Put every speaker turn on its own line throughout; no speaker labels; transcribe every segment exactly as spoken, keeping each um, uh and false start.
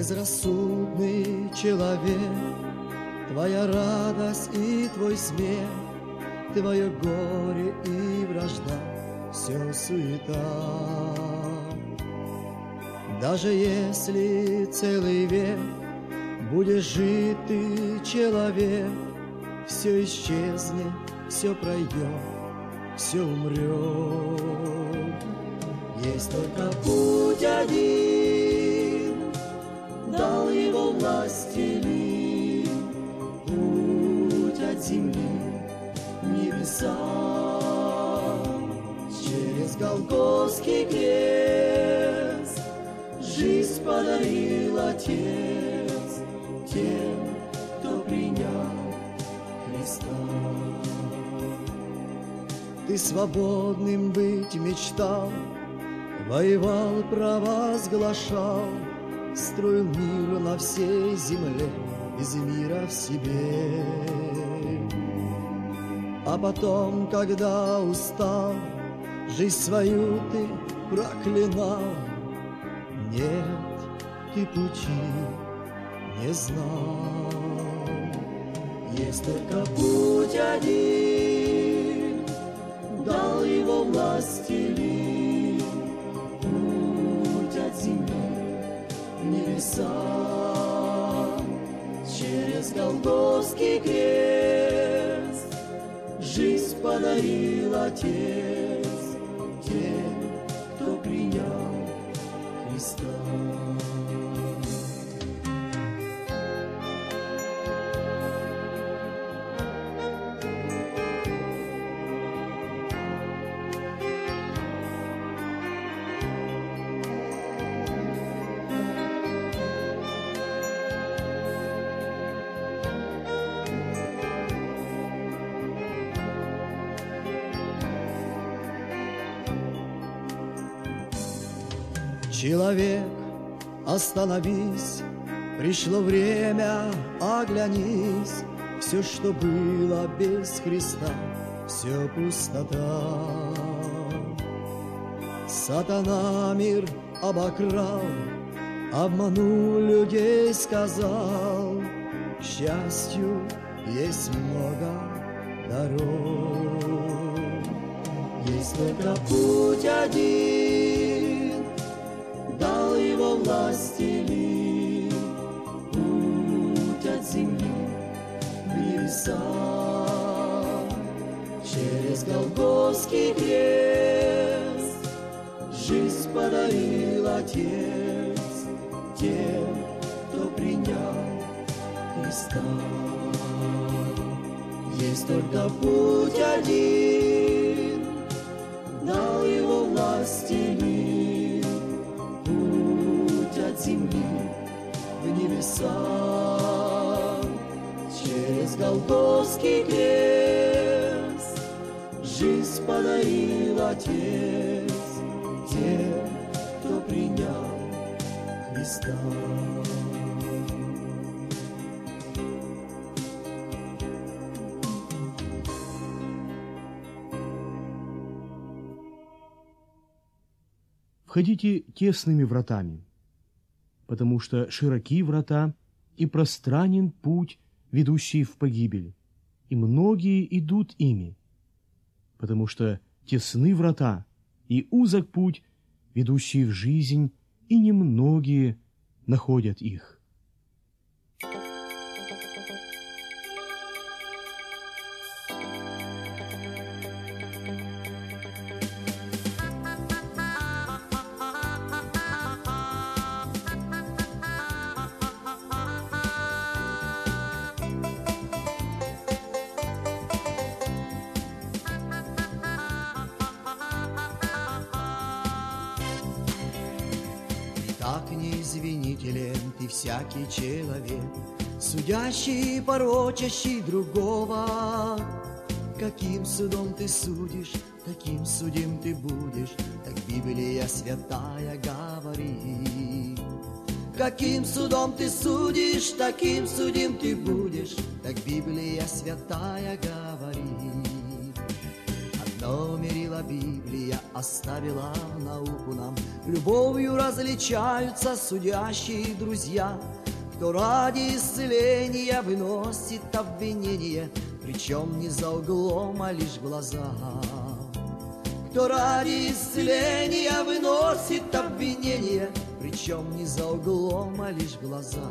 Безрассудный человек, твоя радость и твой смех, твое горе и вражда, все суета. Даже если целый век будешь жить ты, человек, все исчезнет, все пройдет, все умрет. Есть только путь один, дал его властелин, путь от земли в небеса. Через Голгофский крест жизнь подарил Отец тем, кто принял Христа. Ты свободным быть мечтал, воевал, провозглашал, строил мир на всей земле, из мира в себе. А потом, когда устал, жизнь свою ты проклинал. Нет, ты пути не знал. Есть только путь один, дал его властелин, путь от земли в небеса. Через Голгофский крест жизнь подарил Отец тем, кто принял Христа. Человек, остановись, пришло время, оглянись. Все, что было без Христа, все пустота. Сатана мир обокрал, обманул людей, сказал, к счастью есть много дорог. Есть только путь один, дал его властелин, путь от земли в небеса. Через Голгофский крест жизнь подарил Отец тем, кто принял Христа. Есть только путь один, дал его властелин, путь от земли в небеса. Через Голгофский крест жизнь подарил Отец тем, кто принял Христа.
Входите тесными вратами, потому что широки врата и пространен путь, ведущий в погибель, и многие идут ими, потому что тесны врата и узок путь, ведущий в жизнь, и немногие находят их.
Так неизвинителен ты всякий человек, судящий и порочащий другого. Каким судом ты судишь, таким судим ты будешь, так Библия святая говорит. Каким судом ты судишь, таким судим ты будешь, так Библия святая говорит. Что мерила Библия, оставила науку нам. Любовью различаются судящие друзья. Кто ради исцеления выносит обвинение, причем не за углом, а лишь в глаза. Кто ради исцеления выносит обвинение, причем не за углом, а лишь в глаза.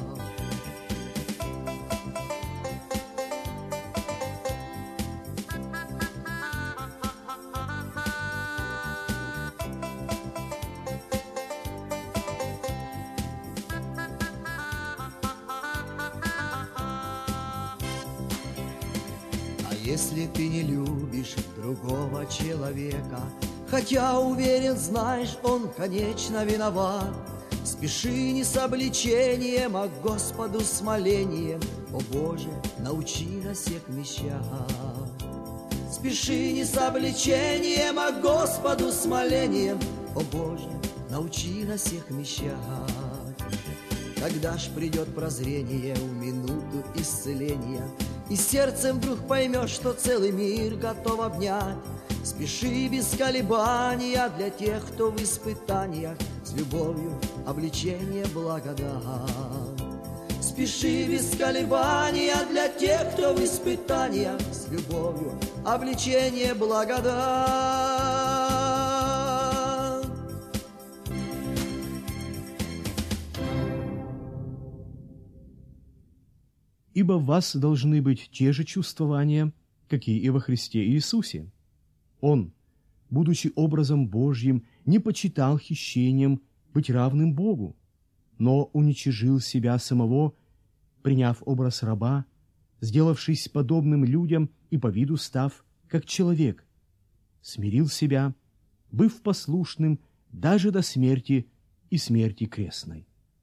Если ты не любишь другого человека, хотя уверен, знаешь, он, конечно, виноват, спеши не с обличением, а к Господу с молением. О Боже, научи на всех вещах. Спеши не с обличением, а к Господу с молением. О Боже, научи на всех вещах. Когда ж придет прозрение в минуту исцеления, и сердцем вдруг поймешь, что целый мир готов обнять, спеши без колебания для тех, кто в испытаниях, с любовью обличение благодать. Спеши без колебания для тех, кто в испытаниях, с любовью обличение благодать.
Ибо в вас должны быть те же чувствования, какие и во Христе Иисусе. Он, будучи образом Божьим, не почитал хищением быть равным Богу, но уничижил себя самого, приняв образ раба, сделавшись подобным людям и по виду став, как человек, смирил себя, быв послушным даже до смерти и смерти крестной.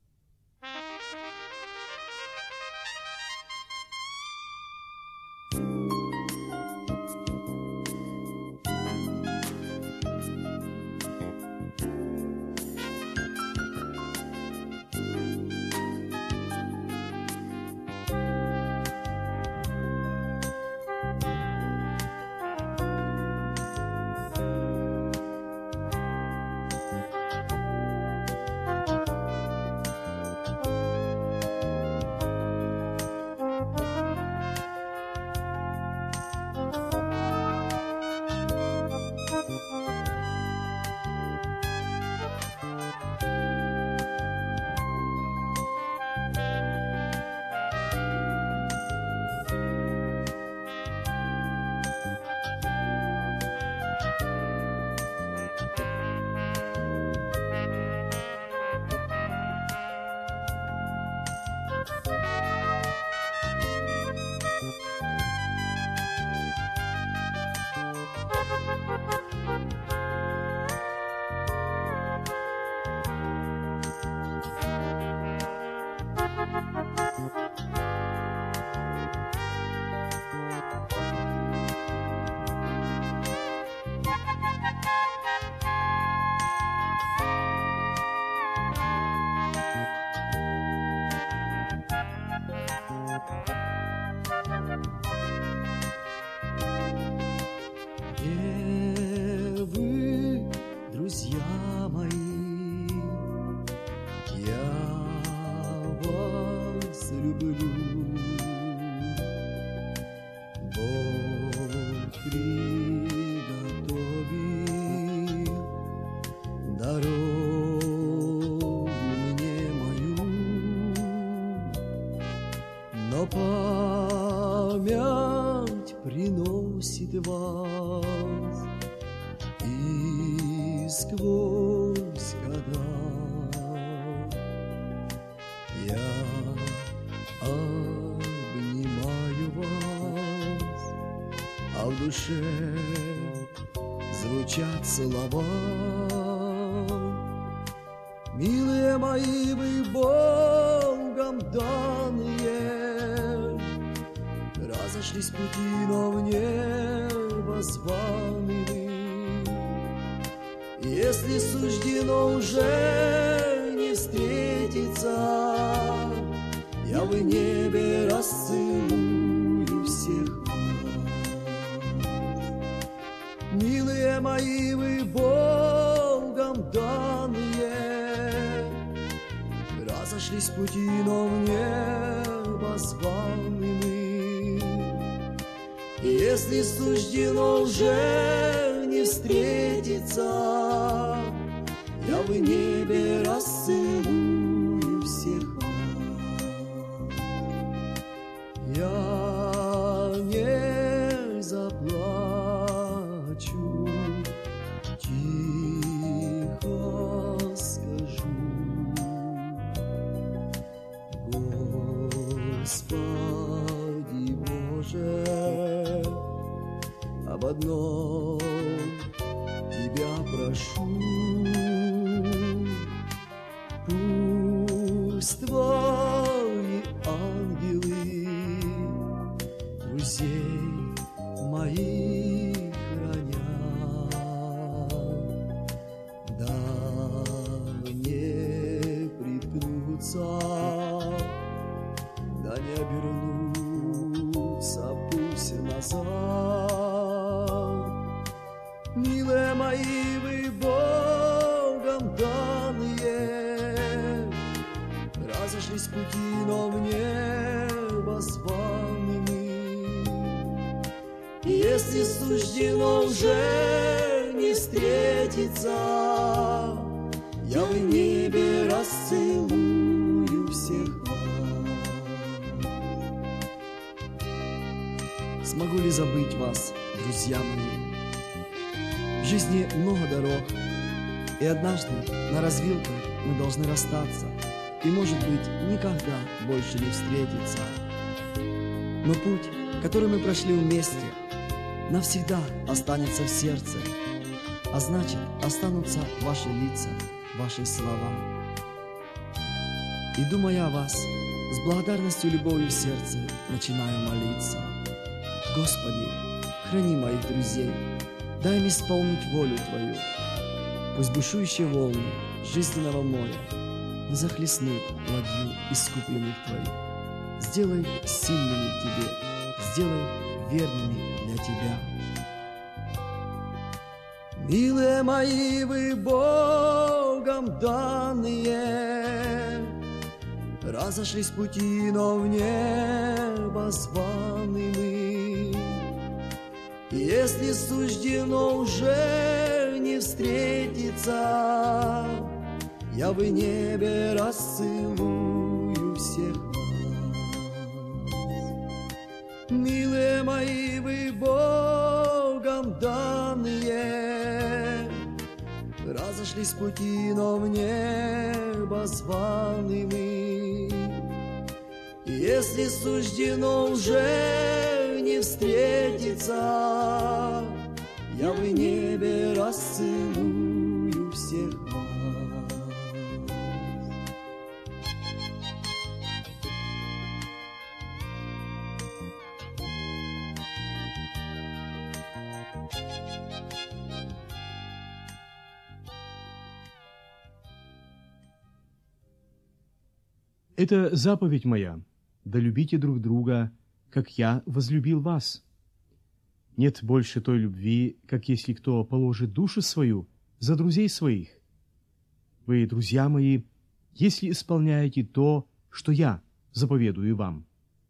Память приносит вас и сквозь года я обнимаю вас, а в душе звучат слова. Милые мои, вы Богом данные, разошлись пути, но в небо званы вы. Если суждено уже не встретиться, я в небе расцелую всех вас. мои вы Богом данные, разошлись пути, но в небо званы мы. И если суждено уже не встретиться, я в небе расцелую всех вас. Я не заплачу, тихо скажу: Господи Боже, об одном Тебя прошу. Пусть Твои ангелы друзей моих хранят, да не приткнутся, да не обернутся пусть назад. Милые мои вы Богом данные, разошлись пути, но в небо званы мы. И если суждено уже не встретиться, я в небе расцелую всех вас. Смогу ли забыть вас, друзья мои? В жизни много дорог, и однажды на развилках мы должны расстаться и, может быть, никогда больше не встретиться. Но путь, который мы прошли вместе, навсегда останется в сердце, а значит, останутся ваши лица, ваши слова. И, думая о вас, с благодарностью и любовью в сердце начинаю молиться. Господи, храни моих друзей, дай им исполнить волю Твою. Пусть бушующие волны жизненного моря не захлестнут ладью искупленных Твоих. Сделай их сильными в Тебе, сделай их верными для Тебя. Милые мои вы Богом данные, разошлись пути, но в небо званы мы. Если суждено уже не встретиться, я в небе расцелую всех вас. Милые мои вы Богом данные, разошлись пути, но в небо званы мы. Если суждено уже не встретиться, я в небе расцелую всех вас.
Это заповедь моя, да любите друг друга, как я возлюбил вас. Нет больше той любви, как если кто положит душу свою за друзей своих. Вы, друзья мои, если исполняете то, что я заповедую вам.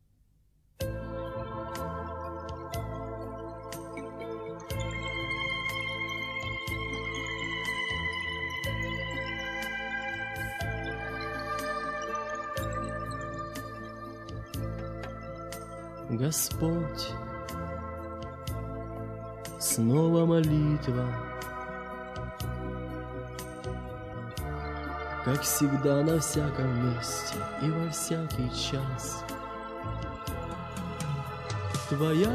Господь, снова молитва, как всегда на всяком месте и во всякий час. Твоя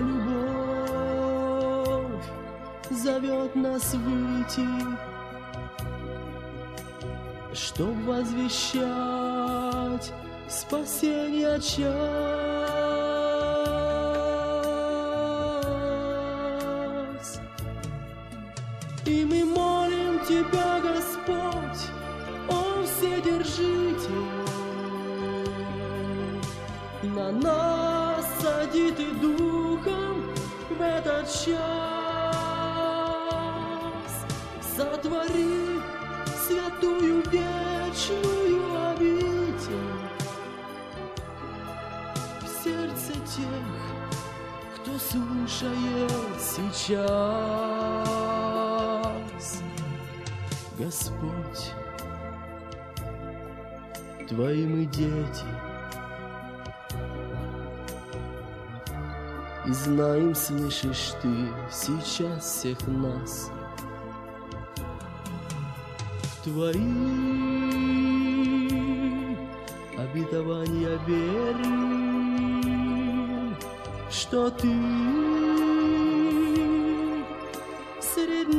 любовь зовет нас выйти, чтоб возвещать спасение час. И мы молим Тебя, Господь, о Вседержитель, на нас сади Ты духом в этот час. Сотвори святую вечную обитель в сердце тех, кто слушает сейчас. Господь, Твои мы дети, и знаем, слышишь Ты сейчас всех нас. В Твои обетования верим, что Ты среди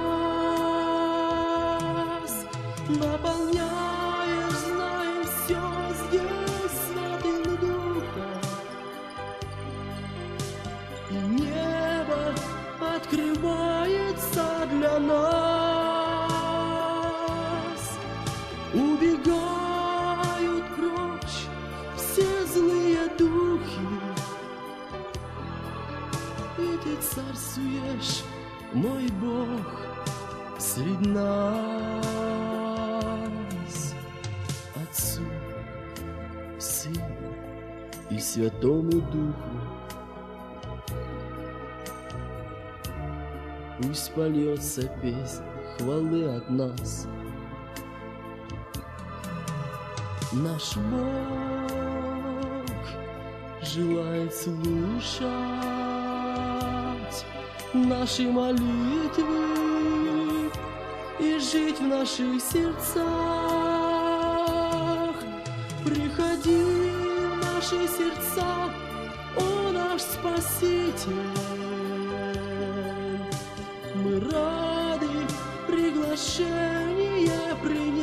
нас наполняешь, знаем все здесь Святым Духом, и небо открывается для нас. Убегают прочь все злые духи, и Ты царствуешь, мой Бог, среди нас. Отцу, Сыну и Святому Духу пусть польется песнь хвалы от нас. Наш Бог желает слушать наши молитвы и жить в наших сердцах. Приходи в наши сердца, о наш Спаситель. Мы рады приглашение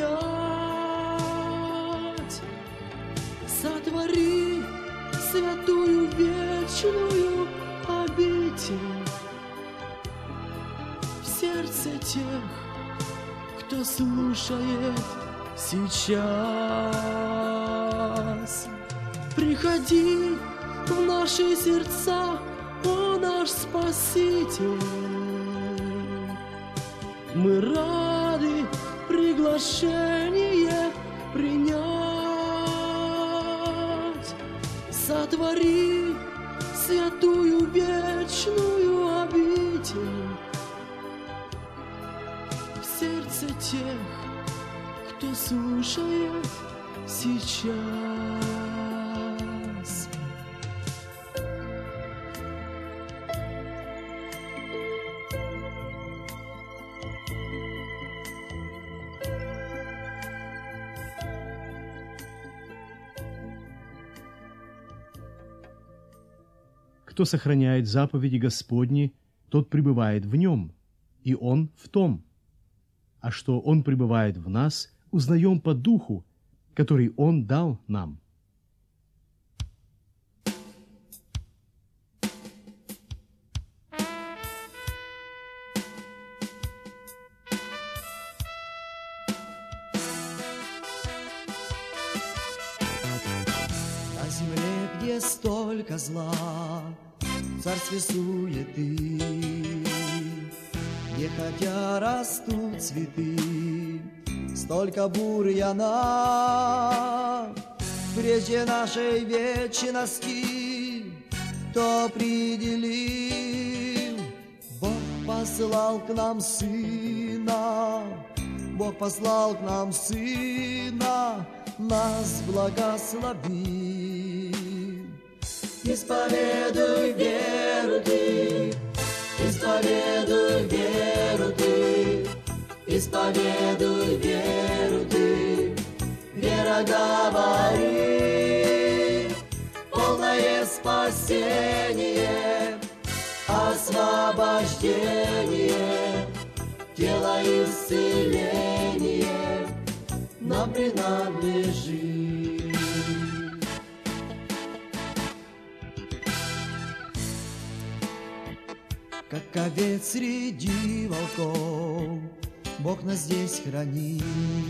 принять. Сотвори святую вечную обитель в сердце тех, кто слушает сейчас. Приходи в наши сердца, о наш Спаситель. Мы рады приглашение принять. Сотвори святую вечную обитель в сердце тех, кто слушает сейчас.
Кто сохраняет заповеди Господни, тот пребывает в нем, и он в том. А что он пребывает в нас, узнаем по духу, который он дал нам.
На земле, где столько зла, в царстве суеты, где хотя растут цветы, столько бурьяна. Прежде нашей вечности кто определил? Бог послал к нам Сына, Бог послал к нам Сына, нас благословил. Исповедуй веру ты, исповедуй веру ты, исповедуй веру ты. Вера говорит, полное спасение, освобождение, тело исцеление нам принадлежит. Как овец среди волков, Бог нас здесь хранит,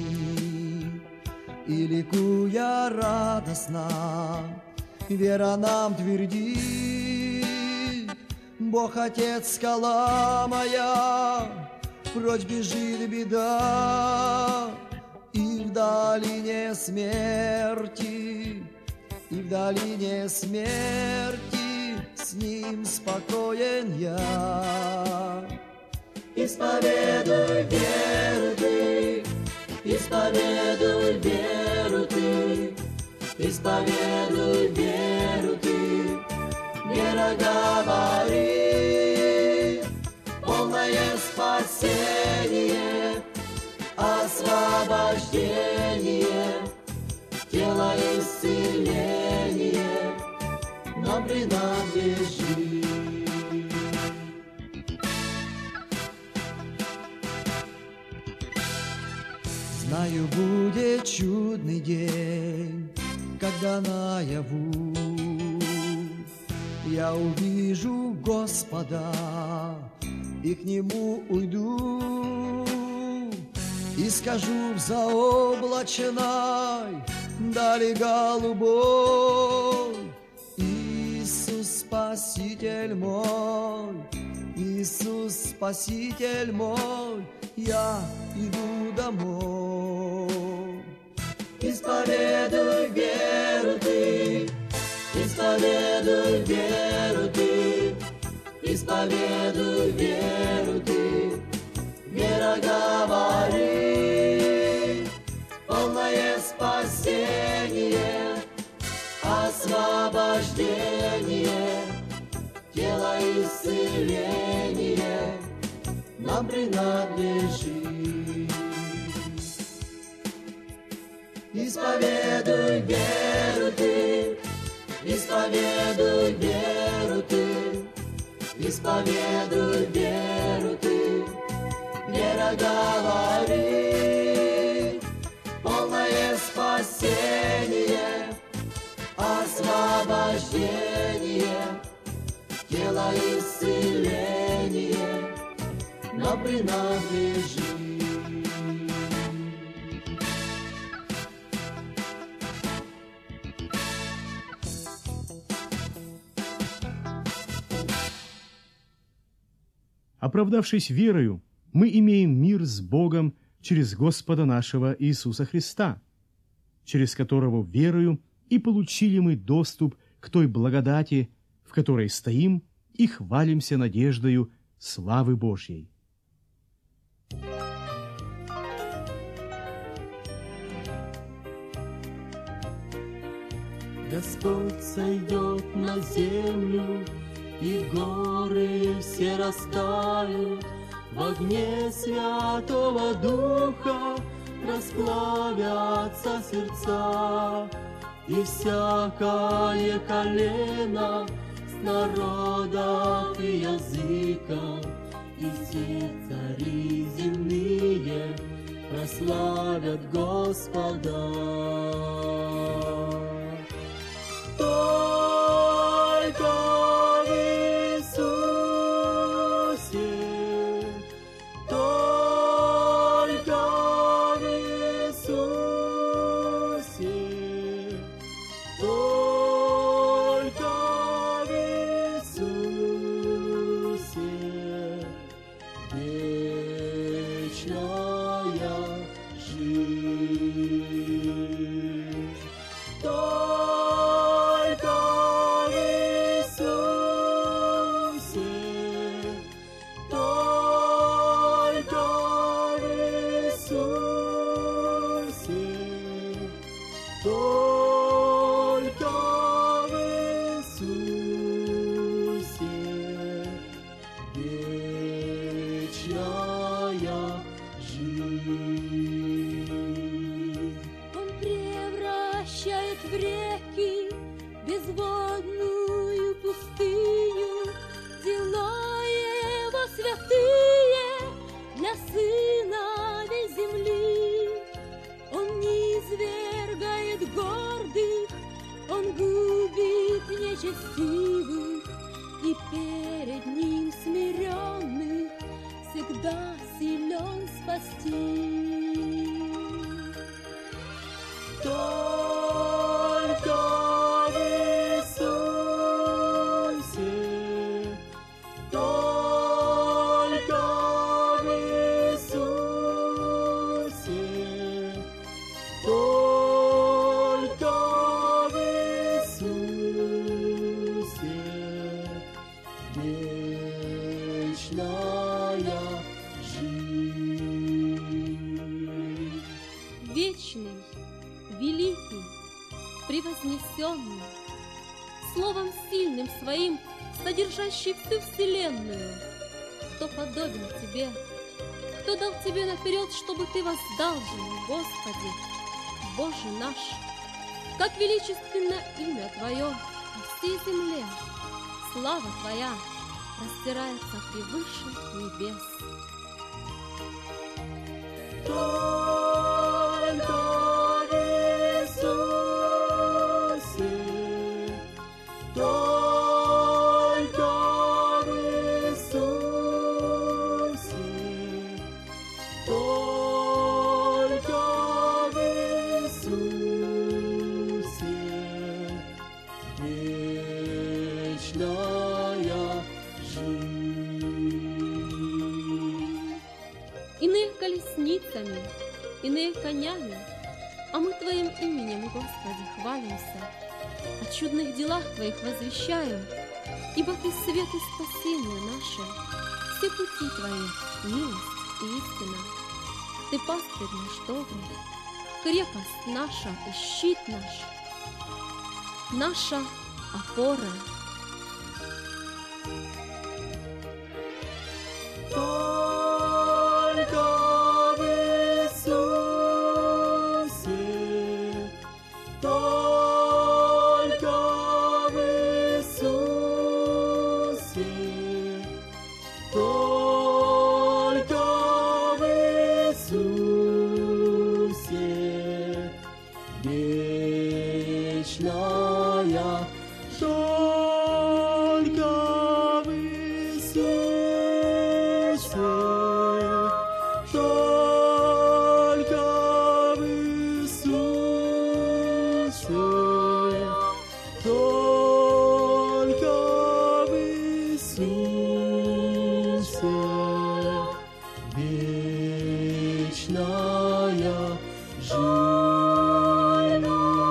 и ликуя радостно, вера нам твердит. Бог Отец, скала моя, прочь бежит беда, и в долине смерти, и в долине смерти с ним спокоен я. Исповедуй веру ты, исповедуй веру ты, исповедуй веру ты, вера говорит, полное спасение, освобождение, тело исцеление нам принадлежит. Знаю, будет чудный день, когда наяву я увижу Господа и к Нему уйду, и скажу в заоблачной дали голубой: Иисус Спаситель мой, Иисус Спаситель мой, я иду домой. Исповедуй веру ты, исповедуй веру ты, исповедуй веру ты, вера говорит, полное спасение, освобождение, тело исцеление нам принадлежит. Исповедуй веру ты, исповедуй веру ты, исповедуй веру ты, вера говорит, полное спасение, освобождение, тело исцеление нам принадлежит.
Оправдавшись верою, мы имеем мир с Богом через Господа нашего Иисуса Христа, через которого верою и получили мы доступ к той благодати, в которой стоим и хвалимся надеждою славы Божьей.
Господь сойдет на землю, и горы все растают, в огне Святого Духа расплавятся сердца, и всякое колено с народов и языков, и все цари земные прославят Господа. Только в Иисусе, только в Иисусе, только в Иисусе вечная жизнь. Только в Иисусе, только в Иисусе, только в Иисусе вечная жизнь.
Он превращает в реки безводную пустыню, дела Его святые для сыновей земли. Он низвергает гордых, Он губит нечестивых, и перед Ним смиренных всегда силен спасти. Только в Иисусе, только в неустанно, словом сильным своим, содержащий всю вселенную. Кто подобен тебе? Кто дал тебе наперед, чтобы ты воздал ему, Господи, Боже наш? Как величественно имя Твое на всей земле! Слава Твоя простирается превыше небес.
Только в Иисусе, только в Иисусе, только в Иисусе вечная жизнь.
Иные колесницами, иные конями, а мы Твоим именем, Господи, хвалимся, о чудных делах Твоих возвещаем, ибо Ты свет и спасение наше, все пути Твои, милость и истина. Ты пастырь наш добрый, крепость наша и щит наш, наша опора.
Только в Иисусе, только в Иисусе, только в Иисусе вечная, только в Иисусе, только в Иисусе, только в Иисусе вечная жизнь,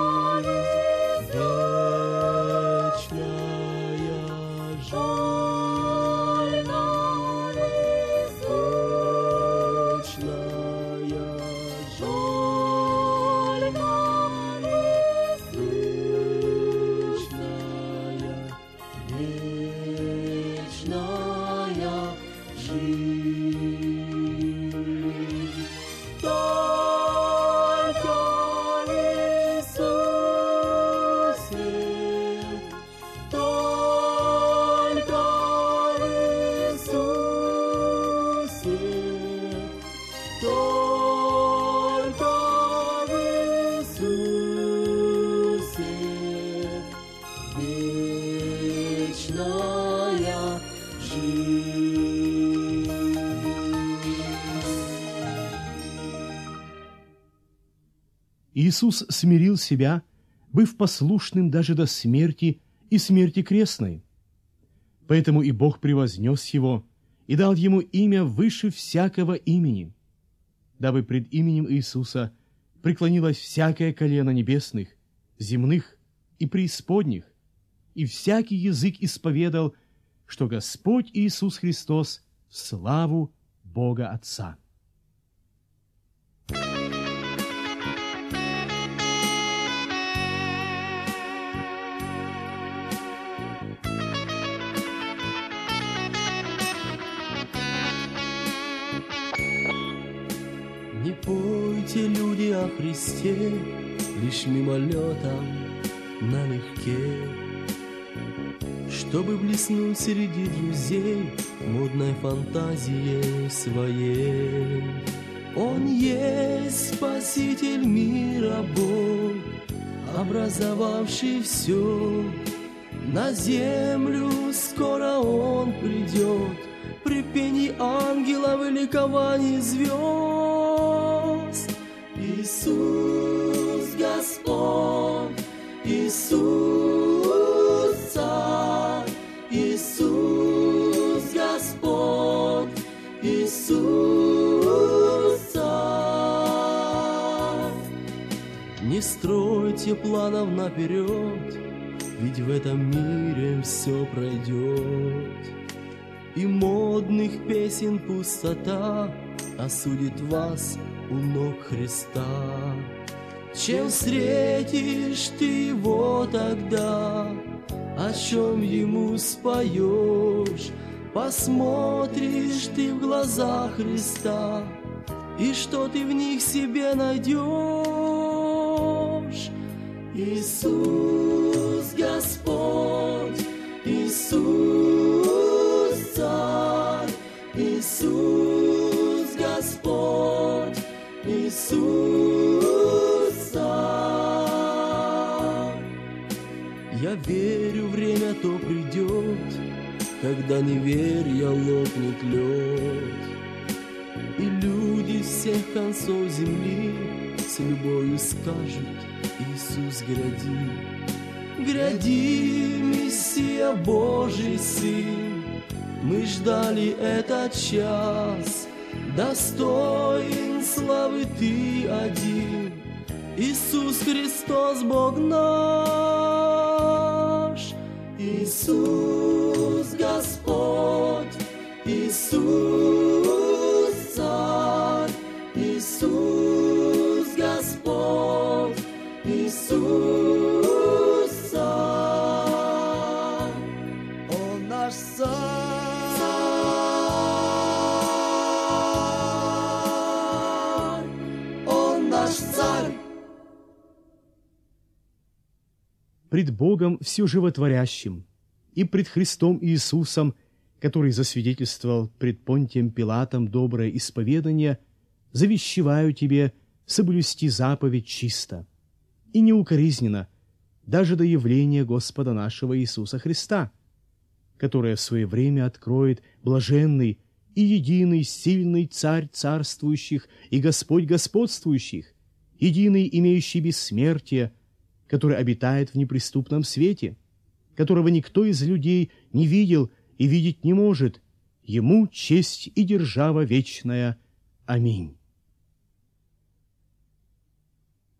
вечная жизнь, вечная жизнь. Только в Иисусе, только в Иисусе, только в Иисусе вечная жизнь.
Иисус смирил себя, быв послушным даже до смерти и смерти крестной. Поэтому и Бог превознес его и дал ему имя выше всякого имени, дабы пред именем Иисуса преклонилось всякое колено небесных, земных и преисподних, и всякий язык исповедал, что Господь Иисус Христос в славу Бога Отца.
Не пойте, люди, о Христе лишь мимолетом налегке, чтобы блеснуть среди друзей модной фантазией своей. Он есть Спаситель мира, Бог, образовавший все. На землю скоро Он придет при пении ангелов и ликовании звезд. Иисус Господь, Иисус Царь, Иисус Господь, Иисус Царь. Не стройте планов наперед, ведь в этом мире все пройдет. И модных песен пустота осудит вас у ног Христа. Чем встретишь ты его тогда, о чем ему споешь, посмотришь ты в глаза Христа, и что ты в них себе найдешь? Иисус Господь, Иисус Царь, Иисус Господь, Иисус Царь. Я верю, время то придет, когда неверие лопнет лед, и люди всех концов земли с любовью скажут: Иисус, гряди, гряди, Мессия Божий Сын. Мы ждали этот час, достоин славы Ты один, Иисус Христос, Бог наш. Иисус Господь, Иисус Царь, Иисус Господь, Иисус Царь.
Он наш царь, Он наш царь.
Пред Богом все животворящим и пред Христом Иисусом, который засвидетельствовал пред Понтием Пилатом доброе исповедание, завещеваю тебе соблюсти заповедь чисто и неукоризненно даже до явления Господа нашего Иисуса Христа, которое в свое время откроет блаженный и единый сильный Царь царствующих и Господь господствующих, единый имеющий бессмертие, который обитает в неприступном свете, которого никто из людей не видел и видеть не может. Ему честь и держава вечная. Аминь.